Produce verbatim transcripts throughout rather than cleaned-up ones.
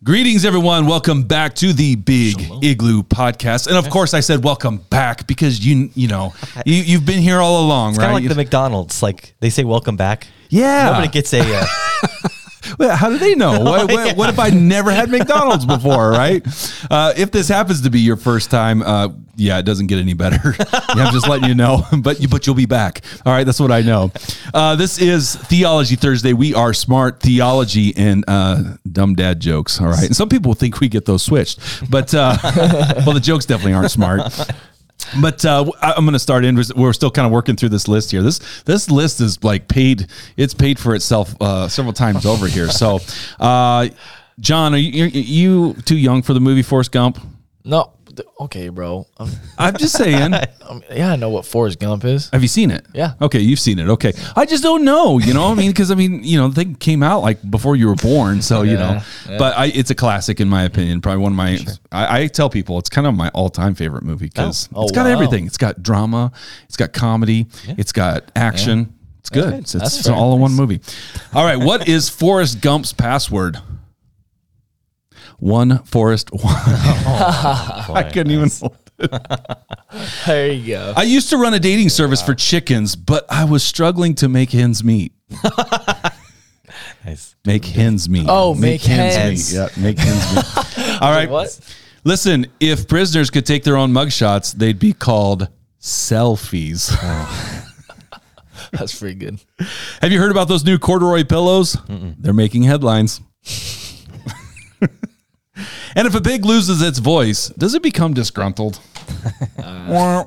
Greetings, everyone. Welcome back to the Big Shalom. Igloo Podcast. And of course, I said welcome back because you you know you, you've been here all along, it's right? Kind of like the McDonald's, like they say welcome back. Yeah, nobody gets a. Uh, Well, how do they know? What, what, what if I never had McDonald's before, right? Uh, if this happens to be your first time, uh, yeah, it doesn't get any better. Yeah, I'm just letting you know, but you, but you'll be back. All right, that's what I know. Uh, this is Theology Thursday. We are smart theology and uh, dumb dad jokes. All right, and some people think we get those switched, but uh, well, the jokes definitely aren't smart. But uh, I'm going to start in. We're still kind of working through this list here. This this list is like paid. It's paid for itself uh, several times over here. So, uh, John, are you, are you too young for the movie Forrest Gump? No. Okay, bro. I'm, I'm just saying. um, yeah, I know what Forrest Gump is. Have you seen it? Yeah. Okay, you've seen it. Okay. I just don't know, you know, I mean, because, I mean, you know, they came out like before you were born. So, you yeah, know, yeah. but I, it's a classic in my opinion. Probably one of my, sure. I, I tell people it's kind of my all-time favorite movie because oh. oh, it's got wow. everything. It's got drama. It's got comedy. Yeah. It's got action. Yeah. It's good. It's, it's, it's all in one movie. All right. What is Forrest Gump's password? One Forrest one. Oh, boy, I couldn't nice. even. There you go. I used to run a dating service for chickens, but I was struggling to make hens meet. Nice. Make hens meet. Oh, make, make hens. hens meet. Yeah, make hens meet. All right. Wait, what? Listen, if prisoners could take their own mugshots, they'd be called selfies. Oh. That's pretty good. Have you heard about those new corduroy pillows? Mm-mm. They're making headlines. And if a pig loses its voice, does it become disgruntled? Uh,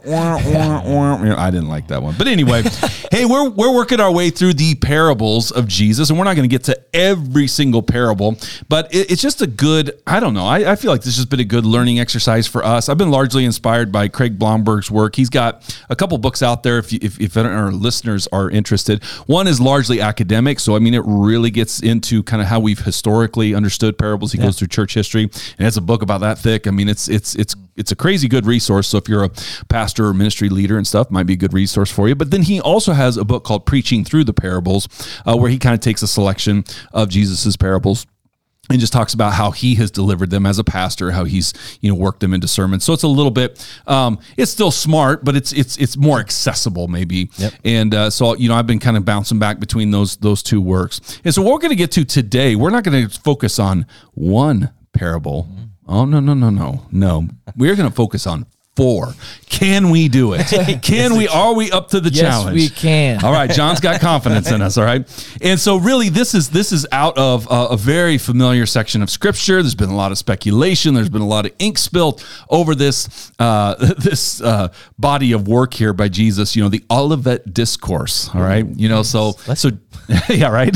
I didn't like that one. But anyway, hey, we're we're working our way through the parables of Jesus, and we're not going to get to every single parable, but it, it's just a good, I don't know, I, I feel like this has been a good learning exercise for us. I've been largely inspired by Craig Blomberg's work. He's got a couple books out there if, you, if, if our listeners are interested. One is largely academic, so I mean, it really gets into kind of how we've historically understood parables. He yeah. goes through church history, and has a book about that thick. I mean, it's it's it's it's a crazy good resource. So if you're a pastor or ministry leader and stuff, might be a good resource for you. But then he also has a book called Preaching Through the Parables, uh, where he kind of takes a selection of Jesus's parables and just talks about how he has delivered them as a pastor, how he's, you know, worked them into sermons. So it's a little bit, um, it's still smart, but it's it's it's more accessible maybe. Yep. And uh, so, you know, I've been kind of bouncing back between those those two works. And so what we're going to get to today, we're not going to focus on one parable. Mm-hmm. Oh, no, no, no, no, no. We're going to focus on four. Can we do it? Can we? Are we up to the yes, challenge? Yes, we can. All right, John's got confidence in us. All right, and so really, this is this is out of uh, a very familiar section of Scripture. There's been a lot of speculation. There's been a lot of ink spilt over this uh, this uh, body of work here by Jesus. You know, the Olivet Discourse. All right, you know, so so yeah, right.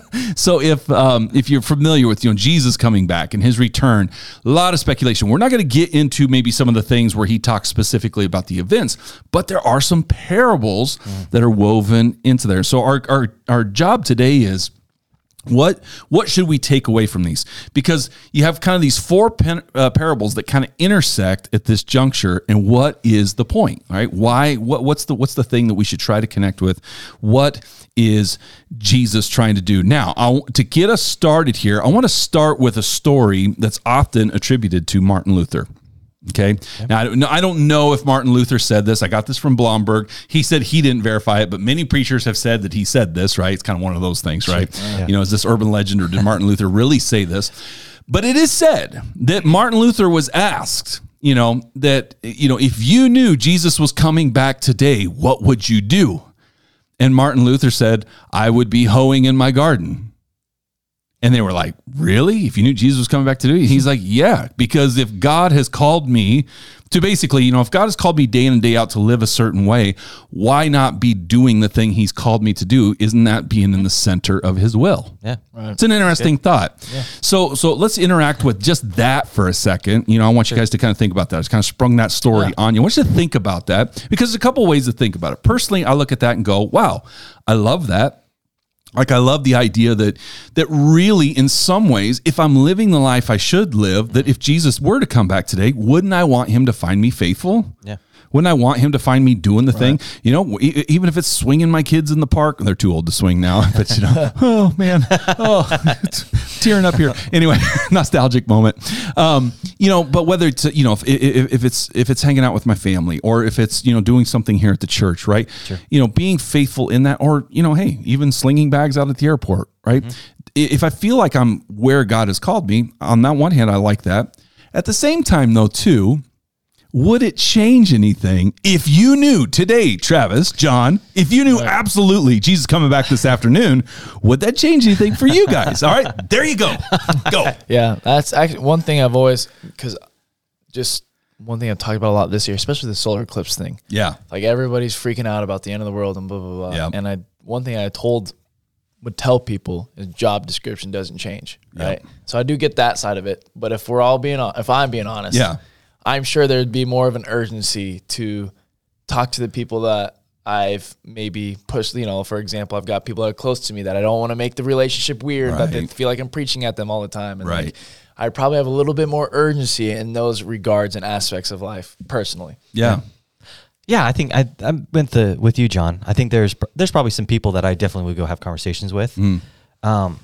So if um, if you're familiar with, you know, Jesus coming back and his return, a lot of speculation. We're not going to get into maybe some of the things where he talks specifically about the events, but there are some parables mm. that are woven into there. So our our our job today is what what should we take away from these? Because you have kind of these four pen, uh, parables that kind of intersect at this juncture, and what is the point? Right? Why? What what's the what's the thing that we should try to connect with? What is Jesus trying to do? Now, I, to get us started here, I want to start with a story that's often attributed to Martin Luther. Okay. okay. Now, I don't, I don't know if Martin Luther said this. I got this from Blomberg. He said he didn't verify it, but many preachers have said that he said this, right? It's kind of one of those things, right? Sure. Yeah. You know, is this urban legend, or did Martin Luther really say this? But it is said that Martin Luther was asked, you know, that, you know, if you knew Jesus was coming back today, what would you do? And Martin Luther said, I would be hoeing in my garden. And they were like, really? If you knew Jesus was coming back to do it? He's like, yeah, because if God has called me to basically, you know, if God has called me day in and day out to live a certain way, why not be doing the thing he's called me to do? Isn't that being in the center of his will? Yeah. Right. It's an interesting Good. thought. Yeah. So so let's interact with just that for a second. You know, I want sure. you guys to kind of think about that. I just kind of sprung that story yeah. on you. I want you to think about that, because there's a couple ways to think about it. Personally, I look at that and go, wow, I love that. Like, I love the idea that that really, in some ways, if I'm living the life I should live, that if Jesus were to come back today, wouldn't I want him to find me faithful? Yeah. Wouldn't I want him to find me doing the thing? You know, e- even if it's swinging my kids in the park. They're too old to swing now, but you know, oh man, oh, it's tearing up here. Anyway, nostalgic moment. Um, you know, but whether it's, you know, if, if, if it's, if it's hanging out with my family or if it's, you know, doing something here at the church, right? Sure. You know, being faithful in that, or, you know, hey, even slinging bags out at the airport, right? Mm-hmm. If I feel like I'm where God has called me, on that one hand, I like that. At the same time though, too, would it change anything if you knew today, Travis, John, if you knew absolutely Jesus coming back this afternoon, would that change anything for you guys? All right, there you go. Go. Yeah, that's actually one thing I've always, because just one thing I've talked about a lot this year, especially the solar eclipse thing. Yeah. Like everybody's freaking out about the end of the world and blah, blah, blah. Yeah. And I, one thing I told, would tell people is job description doesn't change, right? Yeah. So I do get that side of it. But if we're all being, if I'm being honest, Yeah. I'm sure there'd be more of an urgency to talk to the people that I've maybe pushed, you know, for example, I've got people that are close to me that I don't want to make the relationship weird, Right. that they feel like I'm preaching at them all the time. And Right. like, I probably have a little bit more urgency in those regards and aspects of life personally. Yeah. Yeah, I think I I'm with the with you, John. I think there's there's probably some people that I definitely would go have conversations with. Mm. Um,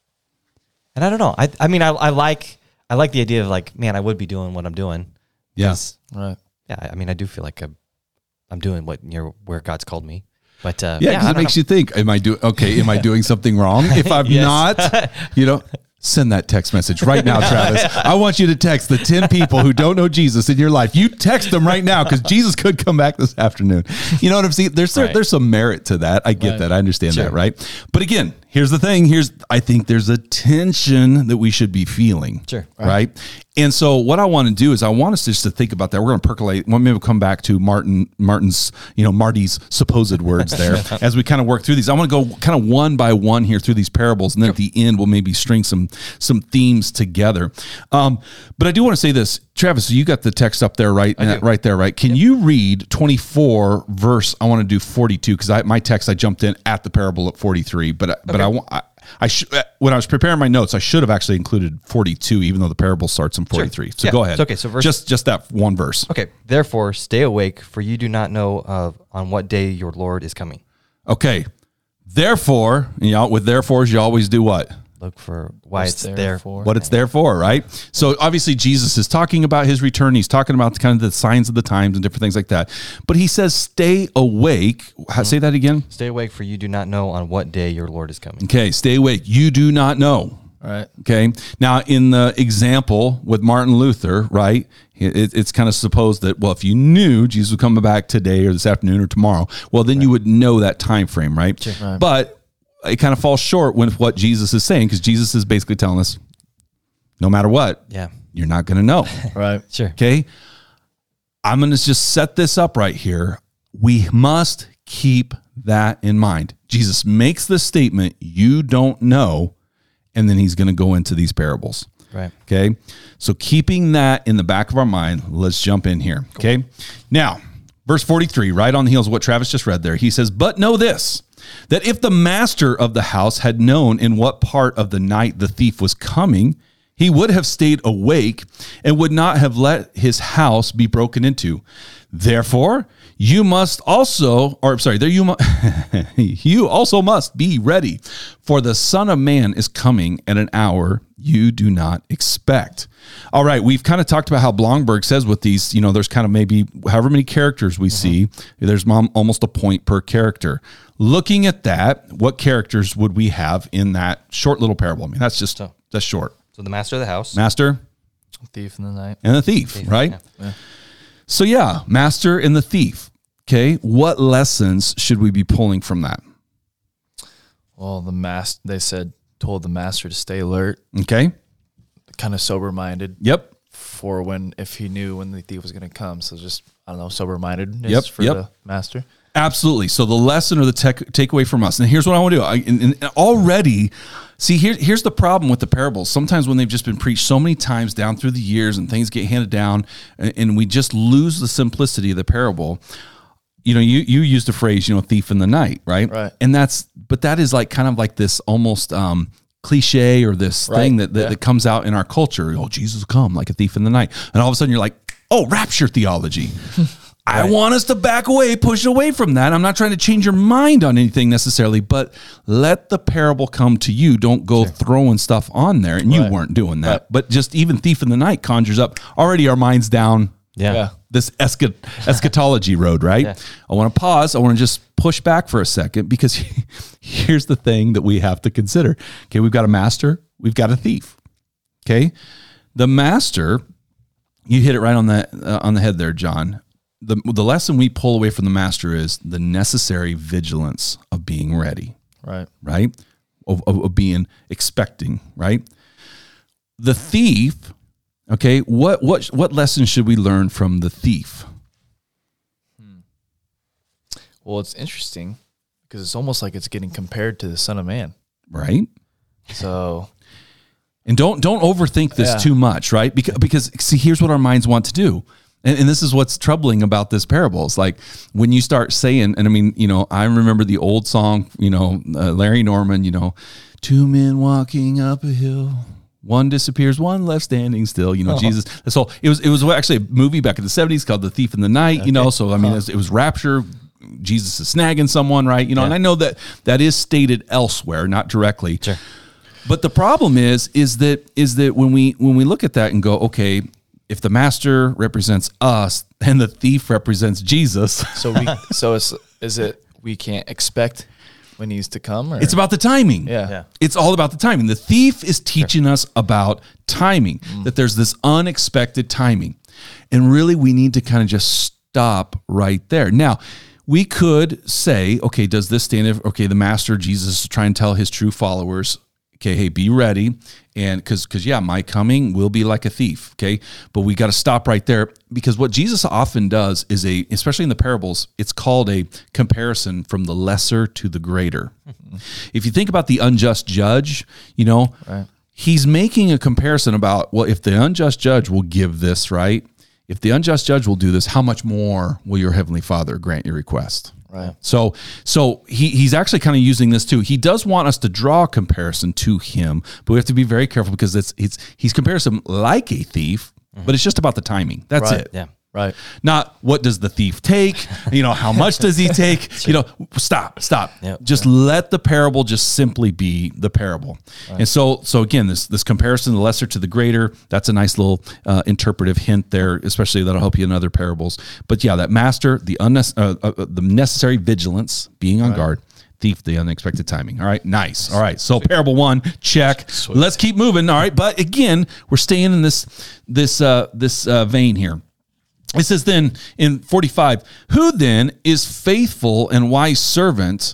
and I don't know. I I mean I I like I like the idea of like, man, I would be doing what I'm doing. Yeah. 'Cause, Right. Yeah, I mean, I do feel like I'm, I'm doing what you're where God's called me. But uh, Yeah, yeah, because I it don't makes know. you think, am I doing, okay, am I doing something wrong? If I'm Yes. not, you know, send that text message right now, Travis. I want you to text the ten people who don't know Jesus in your life. You text them right now because Jesus could come back this afternoon. You know what I'm saying? There's Right. there's some merit to that. I get Right. that. I understand Sure. that, right? But again, here's the thing. Here's I think there's a tension that we should be feeling. Sure. Right. And so what I want to do is I want us just to think about that. We're going to percolate. Well, maybe we'll come back to Martin, Martin's, you know, Marty's supposed words there as we kind of work through these. I want to go kind of one by one here through these parables. And then at the end, we'll maybe string some, some themes together. Um, but I do want to say this, Travis, you got the text up there, right? Uh, right there, right? Can you read twenty-four verse? I want to do forty-two because I, my text, I jumped in at the parable at forty-three, but, I but I want, I, I should, when I was preparing my notes, I should have actually included forty-two, even though the parable starts in forty-three. So Yeah. go ahead. So, okay, so verse- just just that one verse. Okay. Therefore, stay awake, for you do not know of on what day your Lord is coming. Okay. Therefore, you know, with therefores, you always do what? Look for why What's it's there there. for? What it's there for, right? So obviously Jesus is talking about his return. He's talking about the kind of the signs of the times and different things like that. But he says, stay awake. How, say that again. Stay awake, for you do not know on what day your Lord is coming. Okay. Stay awake. You do not know. Right. Okay. Now, in the example with Martin Luther, right, it, it's kind of supposed that, well, if you knew Jesus would come back today or this afternoon or tomorrow, well, then you would know that time frame, right? Sure. Right. But it kind of falls short with what Jesus is saying, because Jesus is basically telling us, no matter what, Yeah. you're not going to know. Right. Sure. Okay. I'm going to just set this up right here. We must keep that in mind. Jesus makes the statement, you don't know, and then he's going to go into these parables. Right. Okay. So keeping that in the back of our mind, let's jump in here. Okay. Now, verse forty-three, right on the heels of what Travis just read there, he says, but know this, that if the master of the house had known in what part of the night the thief was coming, he would have stayed awake and would not have let his house be broken into. Therefore, you must also, or sorry, there you mu- you also must be ready, for the Son of Man is coming at an hour you do not expect. All right, we've kind of talked about how Blomberg says with these, you know, there's kind of maybe however many characters we see, there's mom, almost a point per character. Looking at that, what characters would we have in that short little parable? I mean, that's just, So- that's short. So the master of the house. Master Thief in the night. and the thief, right? yeah. Yeah. So yeah, master and the thief. Okay, what lessons should we be pulling from that? Well, the mas they said, told the master to stay alert, Okay. kind of sober minded Yep. for when, if he knew when the thief was going to come. So just, I don't know, sober mindedness Yep, for yep. the master. Absolutely. So the lesson or the tech, takeaway from us, and here's what I want to do. I, and, and already, see, here, here's the problem with the parables. Sometimes when they've just been preached so many times down through the years and things get handed down, and, and we just lose the simplicity of the parable. You know, you you used the phrase, you know, thief in the night, right? Right. And that's, but that is like kind of like this almost um, cliche or this Right. thing that, that, Yeah. that comes out in our culture. Oh, Jesus will come like a thief in the night. And all of a sudden you're like, oh, rapture theology. I want us to back away, push away from that. I'm not trying to change your mind on anything necessarily, but let the parable come to you. Don't go sure. throwing stuff on there. And you right. weren't doing that. Right. But just even thief in the night conjures up already our minds down yeah. yeah. this eschat- eschatology road, right? Yeah. I want to pause. I want to just push back for a second because here's the thing that we have to consider. Okay, we've got a master. We've got a thief. Okay, the master, you hit it right on the, uh, on the head there, John. The, the lesson we pull away from the master is the necessary vigilance of being ready. Right. Right? Of, of, of being expecting, right? The thief, okay, what what what lesson should we learn from the thief? Hmm. Well, it's interesting because it's almost like it's getting compared to the Son of Man. Right? So... And don't don't overthink this yeah. too much, right? Because, because see, here's what our minds want to do. And, and this is what's troubling about this parable. It's like when you start saying, and I mean, you know, I remember the old song, you know, uh, Larry Norman, you know, two men walking up a hill, one disappears, one left standing still, you know, oh. Jesus. So it was, it was actually a movie back in the seventies called The Thief in the Night, okay. you know, so I mean, huh. it, was, it was rapture. Jesus is snagging someone, right? You know, yeah. and I know that that is stated elsewhere, not directly. Sure. But the problem is, is that is that when we when we look at that and go, okay, if the master represents us and the thief represents Jesus, so we so is is it we can't expect when he's to come? Or? It's about the timing. Yeah. yeah, it's all about the timing. The thief is teaching sure. us about timing. Mm. That there's this unexpected timing, and really we need to kind of just stop right there. Now, we could say, okay, does this stand? Okay, the master Jesus is trying to tell his true followers. Okay, hey, be ready, and because because yeah, my coming will be like a thief. Okay, but we got to stop right there because what Jesus often does is a, especially in the parables, it's called a comparison from the lesser to the greater. Mm-hmm. If you think about the unjust judge, you know, right. he's making a comparison about well, if the unjust judge will give this, right? If the unjust judge will do this, how much more will your heavenly Father grant your request? Right. So, so he he's actually kind of using this too. He does want us to draw a comparison to him, but we have to be very careful because it's it's he's compares him like a thief, mm-hmm. but it's just about the timing. That's right. it. Yeah. Right. Not what does the thief take? You know, how much does he take? Sure. You know, stop, stop. Yep. Just yeah. let the parable just simply be the parable. Right. And so, so again, this this comparison, the lesser to the greater, that's a nice little uh, interpretive hint there, especially that'll help you in other parables. But yeah, that master, the unnes- uh, uh, the necessary vigilance, being on right. guard. Thief, the unexpected timing. All right, nice. All right, so parable one, check. Sweet. Let's keep moving. All right, but again, we're staying in this this uh, this uh, vein here. It says then in forty-five, who then is faithful and wise servant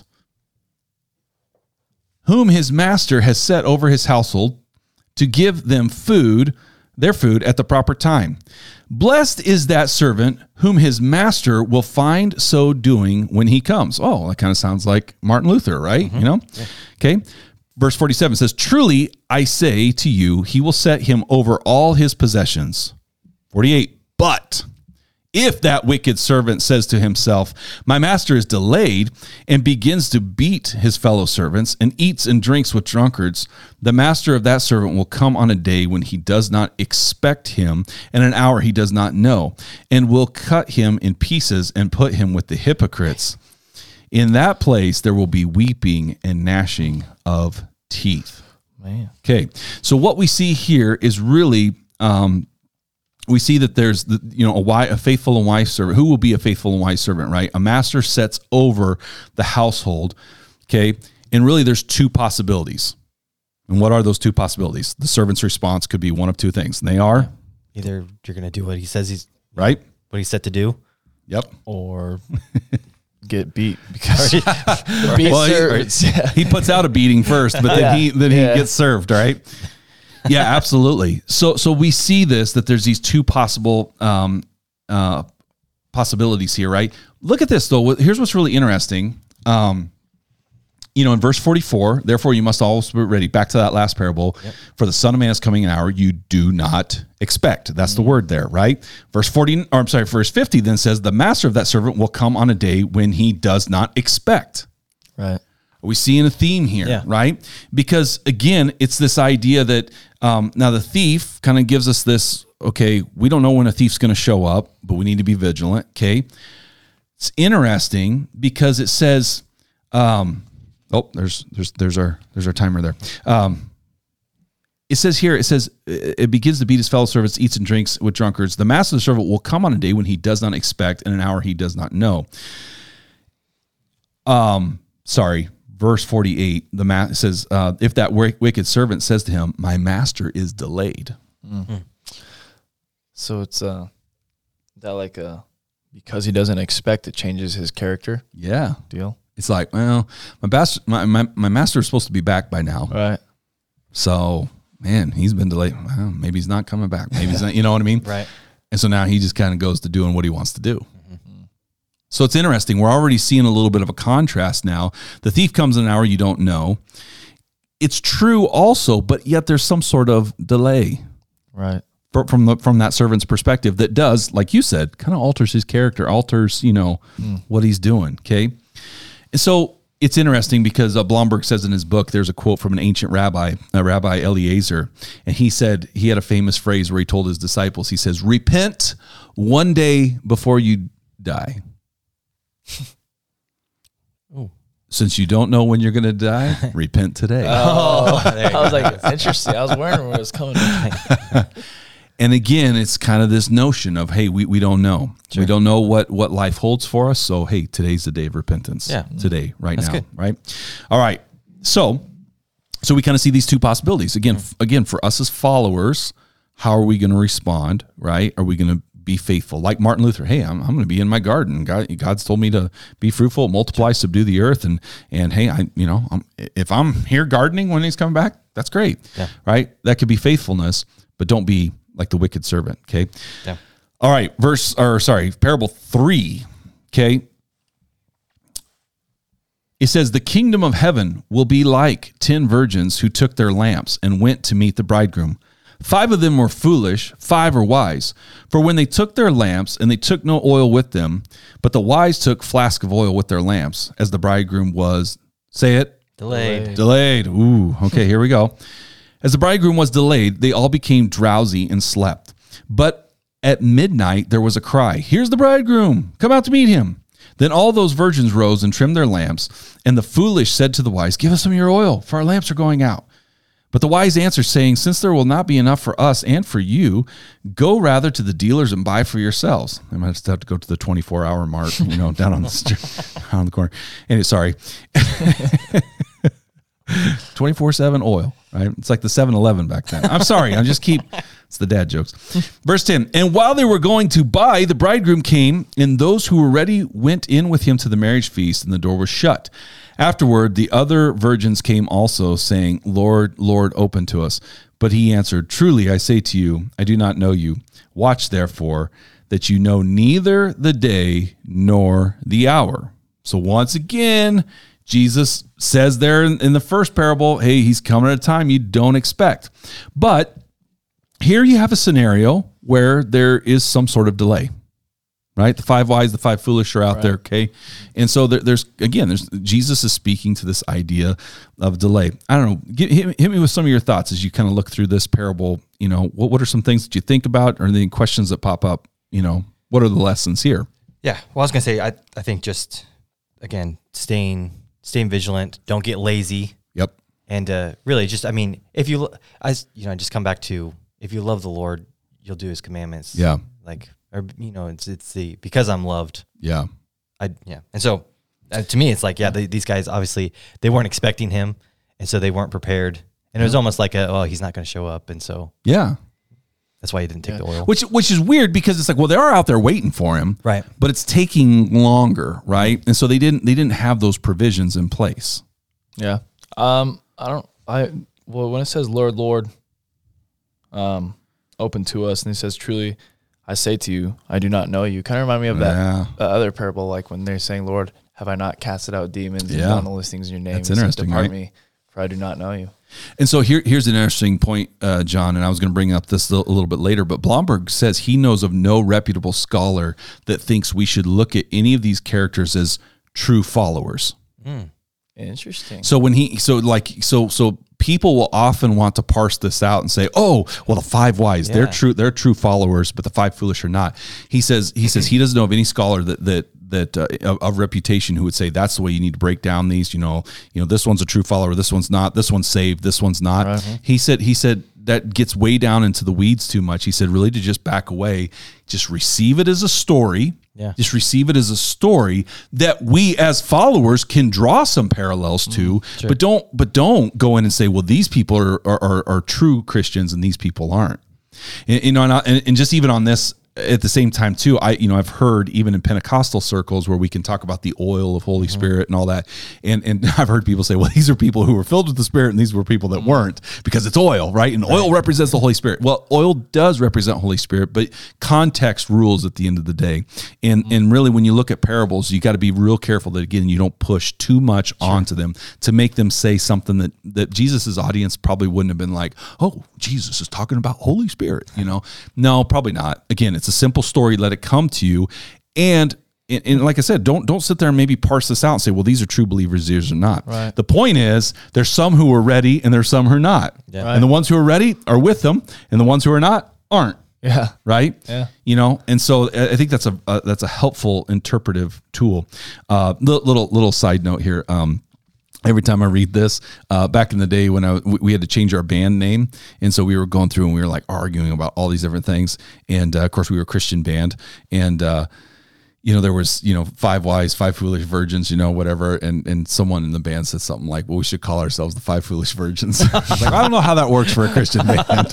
whom his master has set over his household to give them food, their food at the proper time? Blessed is that servant whom his master will find so doing when he comes. Oh, that kind of sounds like Martin Luther, right? Mm-hmm. You know? Yeah. Okay. Verse forty-seven says, truly I say to you, he will set him over all his possessions. forty-eight, but if that wicked servant says to himself, my master is delayed, and begins to beat his fellow servants and eats and drinks with drunkards, the master of that servant will come on a day when he does not expect him, and an hour he does not know, and will cut him in pieces and put him with the hypocrites. In that place there will be weeping and gnashing of teeth. Man. Okay, so what we see here is really... Um, we see that there's, the, you know, a, wise, a faithful and wise servant. Who will be a faithful and wise servant, right? A master sets over the household, okay? And really there's two possibilities. And what are those two possibilities? The servant's response could be one of two things. And they are? Either you're going to do what he says he's, right? What he's set to do. Yep. Or get beat because the beat well, servants. He, he puts out a beating first, but then yeah. he then yeah. he gets served, right? Yeah, absolutely. So so we see this, that there's these two possible um, uh, possibilities here, right? Look at this, though. Here's what's really interesting. Um, you know, in verse forty-four, therefore you must always be ready. Back to that last parable. Yep. For the Son of Man is coming an hour you do not expect. That's mm-hmm. the word there, right? Verse forty, or I'm sorry, verse fifty then says, the master of that servant will come on a day when he does not expect. Right. Are we seeing a theme here, Yeah. right? Because again, it's this idea that um, now the thief kind of gives us this, okay, we don't know when a thief's going to show up, but we need to be vigilant, okay? It's interesting because it says, um, oh, there's there's there's our there's our timer there. Um, it says here, it says, it begins to beat his fellow servants, eats and drinks with drunkards. The master of the servant will come on a day when he does not expect, and an hour he does not know. Um, sorry. Verse forty-eight, the ma- says, uh, if that wicked servant says to him, my master is delayed. Mm-hmm. So it's uh, that like a, because he doesn't expect it changes his character Yeah. deal. It's like, well, my, bas- my, my, my master is supposed to be back by now. Right. So, man, he's been delayed. Well, maybe he's not coming back. Maybe he's not, you know what I mean? Right. And so now he just kind of goes to doing what he wants to do. So it's interesting. We're already seeing a little bit of a contrast now. The thief comes in an hour you don't know. It's true also, but yet there's some sort of delay Right. from the, from that servant's perspective that does, like you said, kind of alters his character, alters, you know, mm. what he's doing. Okay. And so it's interesting because uh, Blomberg says in his book, there's a quote from an ancient rabbi, uh, Rabbi Eliezer, and he said, he had a famous phrase where he told his disciples, he says, repent one day before you die. Since you don't know when you're going to die, repent today. Oh, I was like, interesting. I was wondering where it was coming from. And again, it's kind of this notion of, hey, we, we don't know. Sure. We don't know what, what life holds for us. So, hey, today's the day of repentance. Yeah. Today, right That's now. Good. Right. All right. So, so we kind of see these two possibilities. Again, mm-hmm. f- again, for us as followers, how are we going to respond? Right. Are we going to be faithful? Like Martin Luther, hey, I'm, I'm going to be in my garden. God, God's told me to be fruitful, multiply, subdue the earth. And, and hey, I, you know, I'm, if I'm here gardening when he's coming back, that's great. Yeah. Right. That could be faithfulness, but don't be like the wicked servant. Okay. Yeah. All right. Verse, or sorry, parable three. Okay. It says, the kingdom of heaven will be like ten virgins who took their lamps and went to meet the bridegroom. Five of them were foolish, five were wise. For when they took their lamps, and they took no oil with them, but the wise took flask of oil with their lamps, as the bridegroom was, say it, Delayed. Delayed. Ooh, okay, here we go. As the bridegroom was delayed, they all became drowsy and slept. But at midnight there was a cry, here's the bridegroom, come out to meet him. Then all those virgins rose and trimmed their lamps, and the foolish said to the wise, give us some of your oil, for our lamps are going out. But the wise answered, saying, since there will not be enough for us and for you, go rather to the dealers and buy for yourselves. I might just have to go to the twenty-four hour mark, you know, down on the, on the corner. Anyway, sorry. twenty-four seven oil, right? It's like the seven eleven back then. I'm sorry. I just keep, it's the dad jokes. Verse ten, and while they were going to buy, the bridegroom came, and those who were ready went in with him to the marriage feast, and the door was shut. Afterward, the other virgins came also, saying, Lord, Lord, open to us. But he answered, truly, I say to you, I do not know you. Watch, therefore, that you know neither the day nor the hour. So once again, Jesus says there in, in the first parable, hey, he's coming at a time you don't expect. But here you have a scenario where there is some sort of delay. Right, the five wise, the five foolish are out right there. Okay, and so there, there's again, there's Jesus is speaking to this idea of delay. I don't know. Get, hit, hit me with some of your thoughts as you kind of look through this parable. You know, what what are some things that you think about, or any questions that pop up? You know, what are the lessons here? Yeah, well, I was gonna say, I I think just again staying staying vigilant. Don't get lazy. Yep. And uh, really, just I mean, if you I you know just come back to if you love the Lord, you'll do His commandments. Yeah. Like. Or, you know, it's it's the, because I'm loved. Yeah. I yeah. And so, uh, to me, it's like, yeah, they, these guys, obviously, they weren't expecting him, and so they weren't prepared. And it was almost like, a, oh, he's not going to show up, and so. Yeah. That's why he didn't take yeah. the oil. Which which is weird, because it's like, well, they are out there waiting for him. Right. But it's taking longer, right? And so they didn't they didn't have those provisions in place. Yeah. Um, I don't, I, well, when it says, Lord, Lord, um, open to us, and he says, truly, I say to you, I do not know you. Kind of remind me of that yeah. uh, other parable, like when they're saying, Lord, have I not casted out demons and yeah. done all these things in your name? That's interesting, Depart right? me, for I do not know you. And so here, here's an interesting point, uh, John, and I was going to bring up this a little bit later, but Blomberg says he knows of no reputable scholar that thinks we should look at any of these characters as true followers. Mm. Interesting. So when he, so like, so, so people will often want to parse this out and say, oh, well, the five wise, Yeah. they're true, they're true followers, but the five foolish are not. He says, he says he doesn't know of any scholar that, that, that uh, of, of reputation who would say that's the way you need to break down these, you know, you know, this one's a true follower, this one's not, this one's saved, this one's not. Right. He said, he said that gets way down into the weeds too much. He said, really to just back away, just receive it as a story. Yeah. Just receive it as a story that we as followers can draw some parallels to, sure. but don't, but don't go in and say, well, these people are, are, are, are true Christians and these people aren't. And, you know, and, I- and, and just even on this, at the same time too, I, you know, I've heard even in Pentecostal circles where we can talk about the oil of Holy Mm-hmm. Spirit and all that. And, and I've heard people say, well, these are people who were filled with the Spirit and these were people that weren't because it's oil, right? And oil represents the Holy Spirit. Well, oil does represent Holy Spirit, but context rules at the end of the day. And, and really when you look at parables, you got to be real careful that again, you don't push too much onto them to make them say something that, that Jesus's audience probably wouldn't have been like, oh, Jesus is talking about Holy Spirit, you know? No, probably not. Again, it's a simple story. Let it come to you. And, and, and like I said, don't, don't sit there and maybe parse this out and say, well, these are true believers, these are not. Right. The point is there's some who are ready and there's some who are not. Yeah. Right. And the ones who are ready are with them and the ones who are not aren't. Yeah. Right. Yeah. You know, and so I I think that's a, uh, that's a helpful interpretive tool. Uh, little, little, little side note here. Um, Every time I read this, uh, back in the day when I, we we had to change our band name. And so we were going through and we were like arguing about all these different things. And uh, of course we were a Christian band and, uh, you know, there was, you know, five wise, five foolish virgins, you know, whatever. And, and someone in the band said something like, well, we should call ourselves the five foolish virgins. I was like, I don't know how that works for a Christian band.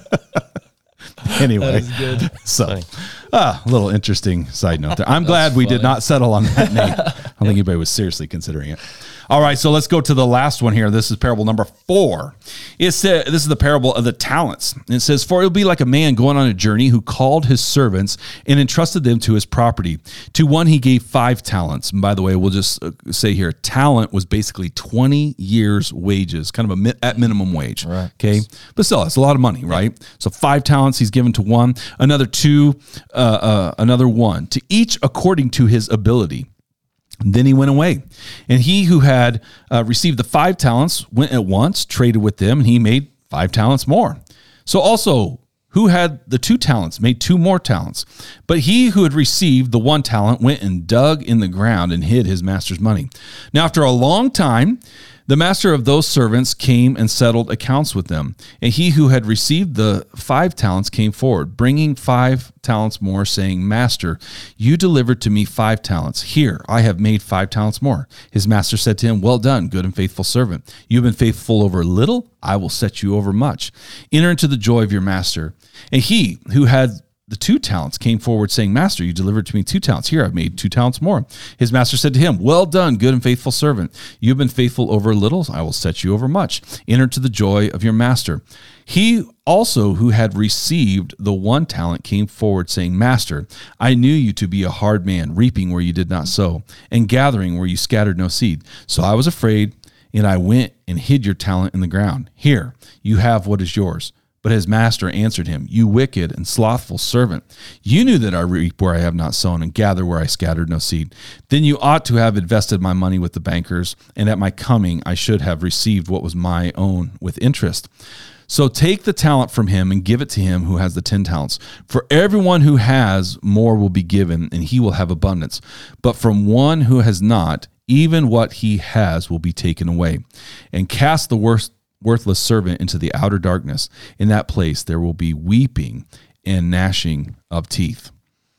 Anyway, That is good. so ah, a little interesting side note there. I'm glad we did funny. not settle on that name. I don't think anybody was seriously considering it. All right, so let's go to the last one here. This is parable number four. It says, this is the parable of the talents. And it says, for it will be like a man going on a journey who called his servants and entrusted them to his property. To one he gave five talents. And by the way, we'll just uh, say here, talent was basically twenty years' wages, kind of a mi- at minimum wage. Right. Okay, but still, that's a lot of money, right? So five talents he's given to one, another two, uh, uh, another one, to each according to his ability. And then he went away. And he who had uh, received the five talents went at once, traded with them, and he made five talents more. So also, who had the two talents made two more talents. But he who had received the one talent went and dug in the ground and hid his master's money. Now, after a long time, the master of those servants came and settled accounts with them. And he who had received the five talents came forward, bringing five talents more, saying, Master, you delivered to me five talents. Here, I have made five talents more. His master said to him, Well done, good and faithful servant. You have been faithful over little, I will set you over much. Enter into the joy of your master. And he who had the two talents came forward saying, Master, you delivered to me two talents. Here, I've made two talents more. His master said to him, Well done, good and faithful servant. You have been faithful over little. I will set you over much. Enter to the joy of your master. He also who had received the one talent came forward saying, Master, I knew you to be a hard man, reaping where you did not sow, and gathering where you scattered no seed. So I was afraid, and I went and hid your talent in the ground. Here, you have what is yours. But his master answered him, You wicked and slothful servant, you knew that I reap where I have not sown and gather where I scattered no seed. Then you ought to have invested my money with the bankers, and at my coming I should have received what was my own with interest. So take the talent from him and give it to him who has the ten talents. For everyone who has, more will be given, and he will have abundance. But from one who has not, even what he has will be taken away. And cast the worst worthless servant into the outer darkness. In that place there will be weeping and gnashing of teeth.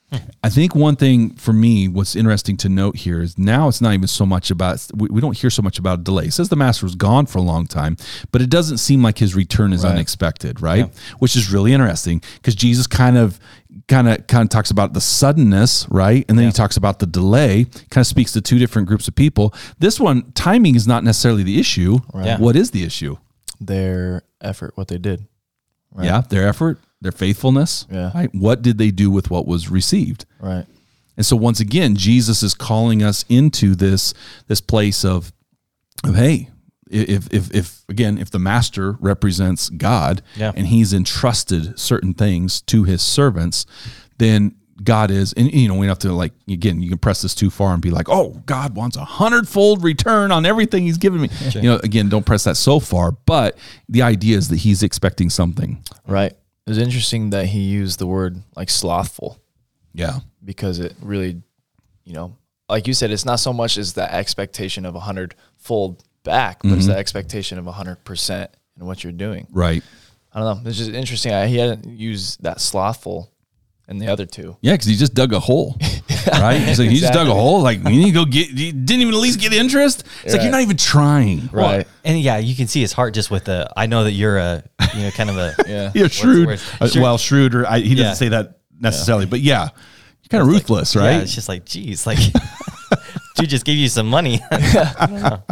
I think one thing for me, what's interesting to note here is now it's not even so much about, we, we don't hear so much about a delay. It says the master was gone for a long time, but it doesn't seem like his return is Right. unexpected, right? Yeah. Which is really interesting because Jesus kind of, kind of, kind of talks about the suddenness, right? And then Yeah. he talks about the delay, kind of speaks to two different groups of people. This one, timing is not necessarily the issue. Right. Yeah. What is the issue? Their effort, what they did. Right. Yeah, their effort, their faithfulness. Yeah. Right? What did they do with what was received? Right. And so once again, Jesus is calling us into this this place of, of hey, if if if again, if the master represents God Yeah. and he's entrusted certain things to his servants, then God is, and you know, we have to like, again, you can press this too far and be like, oh, God wants a hundredfold return on everything he's given me. Sure. You know, again, don't press that so far, but the idea is that he's expecting something. Right. It was interesting that he used the word like slothful. Yeah. Because it really, you know, like you said, it's not so much as the expectation of a hundredfold back, but mm-hmm. it's the expectation of a hundred percent in what you're doing. Right. I don't know. It's just interesting. I, he hadn't used that slothful in the other two. Yeah, because he just dug a hole, right? He's like, he exactly. just dug a hole. Like, you need to go get, you didn't even at least get interest. It's right. like, you're not even trying. Right. Well, and yeah, you can see his heart just with the, I know that you're a, you know, kind of a. yeah. You're shrewd. Uh, well, shrewd, or I, he doesn't yeah. say that necessarily, yeah. but yeah, you're kind of ruthless, like, right? Yeah, it's just like, geez, like, dude just gave you some money. I don't know.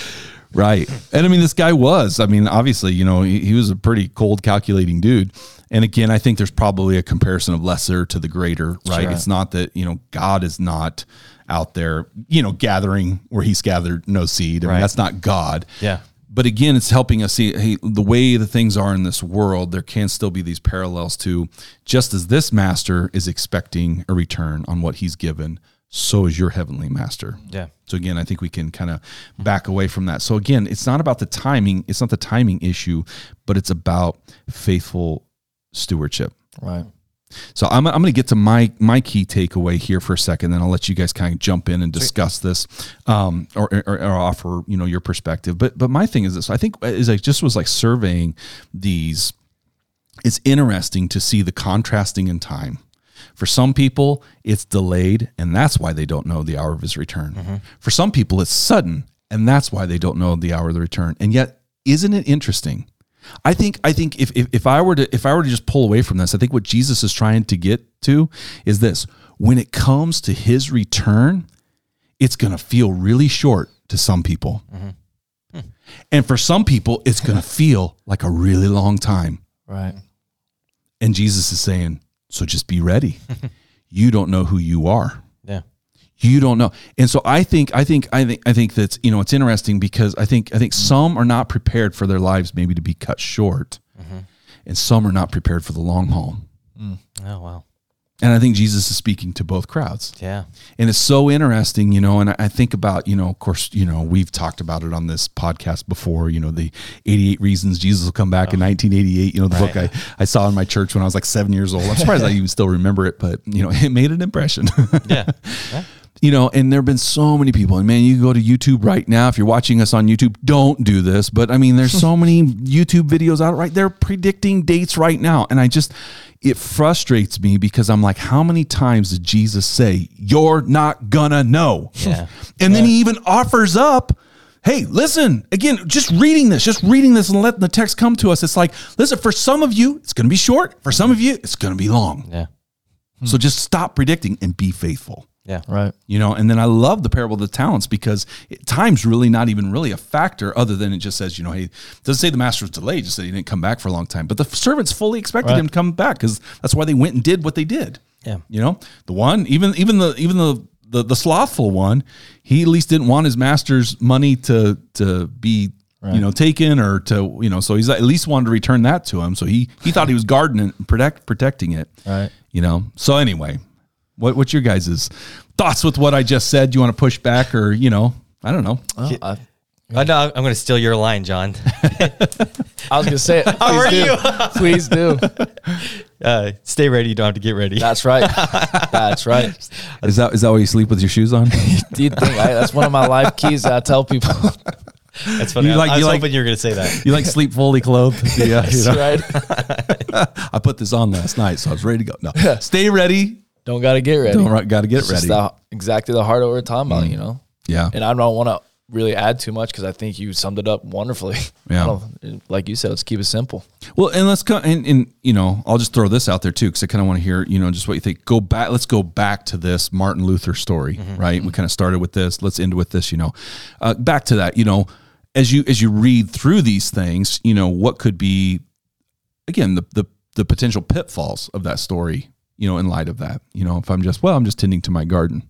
Right. And I mean, this guy was, I mean, obviously, you know, he, he was a pretty cold, calculating dude. And again, I think there's probably a comparison of lesser to the greater, right? Sure. It's not that, you know, God is not out there, you know, gathering where he's gathered no seed. I mean, right. that's not God. Yeah. But again, it's helping us see, hey, the way the things are in this world, there can still be these parallels to, just as this master is expecting a return on what he's given, so is your heavenly master. Yeah. So again, I think we can kind of back away from that. So again, it's not about the timing. It's not the timing issue, but it's about faithful stewardship. Right. So I'm, I'm going to get to my my key takeaway here for a second, then I'll let you guys kind of jump in and discuss this, um, or, or, or offer, you know, your perspective. But but my thing is this: I think as I just was like surveying these, it's interesting to see the contrasting in time. For some people, it's delayed, and that's why they don't know the hour of his return. Mm-hmm. For some people, it's sudden, and that's why they don't know the hour of the return. And yet, isn't it interesting? I think I think if, if if I were to if I were to just pull away from this, I think what Jesus is trying to get to is this: when it comes to his return, it's going to feel really short to some people, mm-hmm. hmm. and for some people, it's going to feel like a really long time. Right. And Jesus is saying, so just be ready. You don't know who you are. Yeah. You don't know. And so I think, I think, I think, I think that's, you know, it's interesting because I think, I think mm-hmm. some are not prepared for their lives maybe to be cut short, mm-hmm. and some are not prepared for the long haul. Mm. Oh, wow. And I think Jesus is speaking to both crowds. Yeah. And it's so interesting, you know, and I think about, you know, of course, you know, we've talked about it on this podcast before, you know, the eighty-eight Reasons Jesus Will Come Back oh. in nineteen eighty-eight, you know, the right. book I, I saw in my church when I was like seven years old. I'm surprised I even still remember it, but, you know, it made an impression. Yeah. Yeah. You know, and there have been so many people, and man, you can go to YouTube right now. If you're watching us on YouTube, don't do this. But I mean, there's so many YouTube videos out right there predicting dates right now. And I just, it frustrates me because I'm like, how many times did Jesus say, you're not gonna know? Yeah. And yeah. then he even offers up, hey, listen, again, just reading this, just reading this and letting the text come to us. It's like, listen, for some of you, it's going to be short. For some of you, it's going to be long. Yeah. So just stop predicting and be faithful. Yeah. Right. You know, and then I love the parable of the talents because it, time's really not even really a factor other than it just says, you know, hey, it doesn't say the master was delayed, just that he didn't come back for a long time. But the servants fully expected right. him to come back because that's why they went and did what they did. Yeah. You know, the one, even even the even the the, the slothful one, he at least didn't want his master's money to to be right. you know, taken or to, you know, so he's at least wanted to return that to him. So he he thought he was guarding it and protect protecting it. Right. You know. So anyway, what what's your guys' thoughts with what I just said? Do you want to push back or, you know, I don't know. Oh, I, I know I'm going to steal your line, John. I was going to say it. Please How are do. you? Please do. Uh, stay ready. You don't have to get ready. That's right. That's right. Is that is that why you sleep with your shoes on? Do you think I, that's one of my life keys that I tell people? That's funny. You I, like- I was you like- hoping you were going to say that. You like sleep fully clothed? Yeah, you That's know? right. I put this on last night, so I was ready to go. No, stay ready. Don't got to get ready. Don't got to get It's ready. just the, exactly the heart of what we're talking about, you know? Yeah, And I don't want to really add too much because I think you summed it up wonderfully. Yeah. I don't- like you said, let's keep it simple. well, and let's go and, and you know, I'll just throw this out there too because I kind of want to hear, you know, just what you think. Go back. Let's go back to this Martin Luther story, Mm-hmm. right? We kind of started with this. Let's end with this. You know, uh, back to that. You know, as you as you read through these things, you know, what could be again the the the potential pitfalls of that story. You know, in light of that, you know, if I'm just well, I'm just tending to my garden.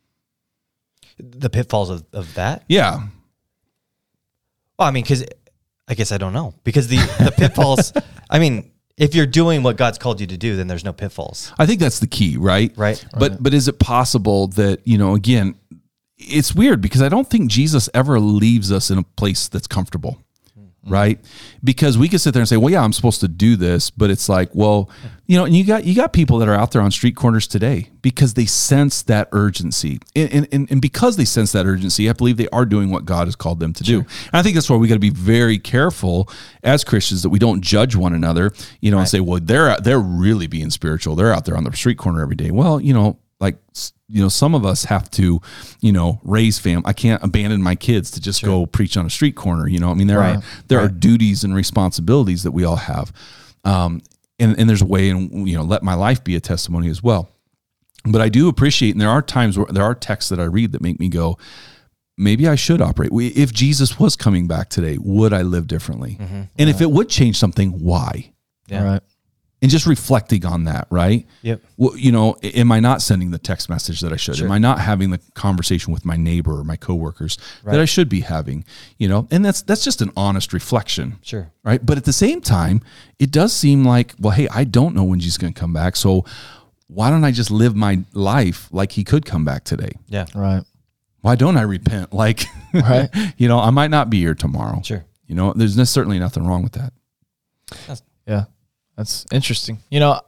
The pitfalls of, of that? Yeah. Well, I mean, because I guess I don't know. Because the, the pitfalls, I mean, if you're doing what God's called you to do, then there's no pitfalls. I think that's the key, right? Right. But Right. but is it possible that, you know, again, it's weird because I don't think Jesus ever leaves us in a place that's comfortable. Right. Because we could sit there and say, well, yeah, I'm supposed to do this. But it's like, well, you know, and you got you got people that are out there on street corners today because they sense that urgency. And, and, and because they sense that urgency, I believe they are doing what God has called them to do. And I think that's why we got to be very careful as Christians that we don't judge one another, you know, and say, well, they're they're really being spiritual. They're out there on the street corner every day. Well, you know, like, you know, some of us have to, you know, raise fam. I can't abandon my kids to just go preach on a street corner. You know, I mean, there Right. are there are Right. duties and responsibilities that we all have, um, and and there's a way, and you know, let my life be a testimony as well. But I do appreciate, and there are times where there are texts that I read that make me go, maybe I should operate. We- If Jesus was coming back today, would I live differently? And if it would change something, why? Yeah. Right. And just reflecting on that, right? Yep. Well, you know, am I not sending the text message that I should? Sure. Am I not having the conversation with my neighbor or my coworkers Right. that I should be having? You know, and that's that's just an honest reflection, Sure. right? But at the same time, it does seem like, well, hey, I don't know when Jesus is going to come back, so why don't I just live my life like he could come back today? Yeah. Right. Why don't I repent? Like, Right. you know, I might not be here tomorrow. Sure. You know, there's no- certainly nothing wrong with that. Yeah. That's interesting. You know,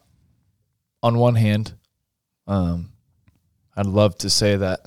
on one hand, um, I'd love to say that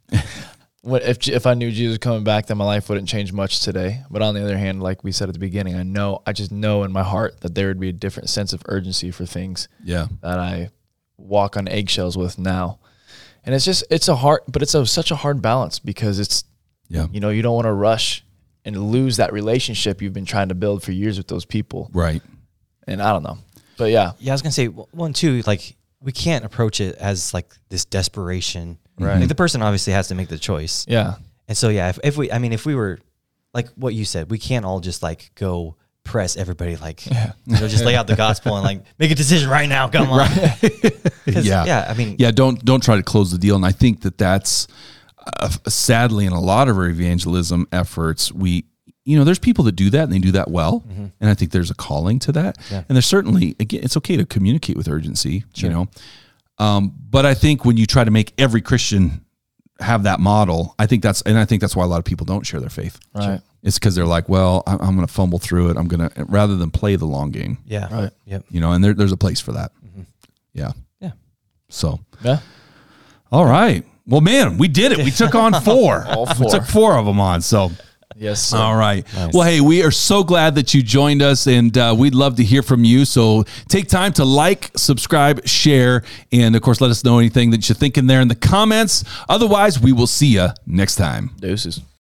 what if if I knew Jesus was coming back, then my life wouldn't change much today. But on the other hand, like we said at the beginning, I know I just know in my heart that there would be a different sense of urgency for things Yeah. that I walk on eggshells with now. And it's just it's a hard, but it's a, such a hard balance because it's Yeah. you know you don't want to rush and lose that relationship you've been trying to build for years with those people. Right. And I don't know, but yeah, Yeah, I was gonna say w- one too. Like we can't approach it as like this desperation. Right. Like the person obviously has to make the choice. yeah. And so yeah, if, if we, I mean, if we were like what you said, we can't all just like go press everybody like Yeah. you know just lay out the gospel and like make a decision right now. Come on. 'Cause, Yeah. Yeah. I mean. Yeah, don't don't try to close the deal. And I think that that's uh, sadly in a lot of our evangelism efforts, we, you know, there's people that do that and they do that well, and I think there's a calling to that. Yeah. And there's certainly, again, it's okay to communicate with urgency, you know. Um, but I think when you try to make every Christian have that model, I think that's, and I think that's why a lot of people don't share their faith. Right. It's because they're like, well, I'm, I'm going to fumble through it. I'm going to, rather than play the long game, Yeah. Right. Yep. you know. And there, there's a place for that. Yeah. Yeah. So. Yeah. All right. Well, man, we did it. We took on four. All We four. took four of them on. So, Yes. Sir. all right. Well, hey, we are so glad that you joined us, and uh, we'd love to hear from you. So take time to like, subscribe, share, and of course, let us know anything that you're thinking there in the comments. Otherwise, we will see you next time. Deuces.